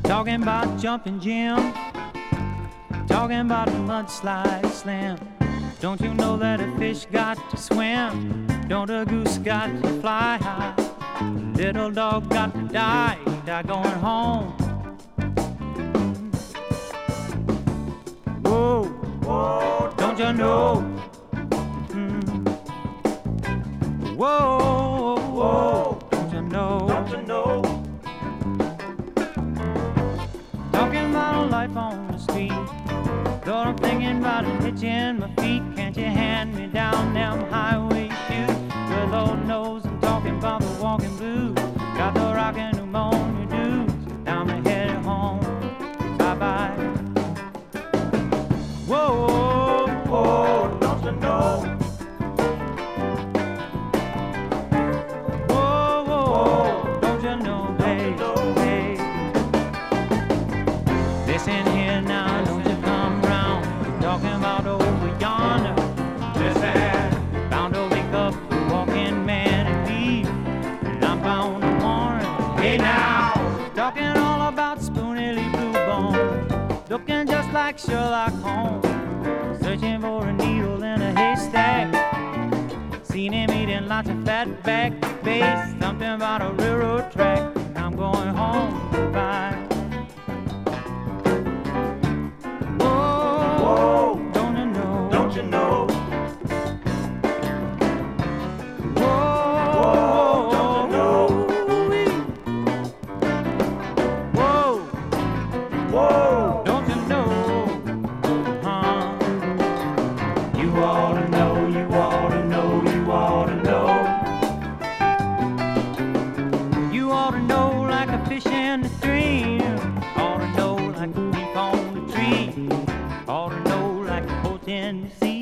Talking about jumping Jim, talking about a mudslide slam. Don't you know that a fish got to swim? Don't a goose got to fly high? Little dog got to die going home. Whoa, whoa, don't you know? Whoa, whoa, don't you know? Don't you know? Talking about a life on the street. Lord, I'm thinking about it, hitching my feet. Can't you hand me down them highway shoes? Good Lord knows I'm talking about the walking blues. Got the rockin' pneumonia dues. Now I'm headed home. Bye-bye. Whoa, Oh, don't you know? whoa, whoa, don't you know, babe, babe. Listen here now, don't you come round. Talking about over yonder. Listen, Bound to wake up the walking man and leave. And I'm bound to morning. hey now. Talking all about Spoonily Blue Bone. Looking just like Sherlock Holmes. Searching for a needle in a haystack. Seen him eating lots of fat back bass. Something about a railroad track. And I'm going home. Goodbye. Whoa, don't you know? Don't you know? Whoa, don't you know? Whoa, Whoa, don't you know? Huh? you ought to know, you ought to know, you ought to know. You ought to know like a fish in the stream. Ought to know like a leaf on the tree. Ought to know like a boat in the sea.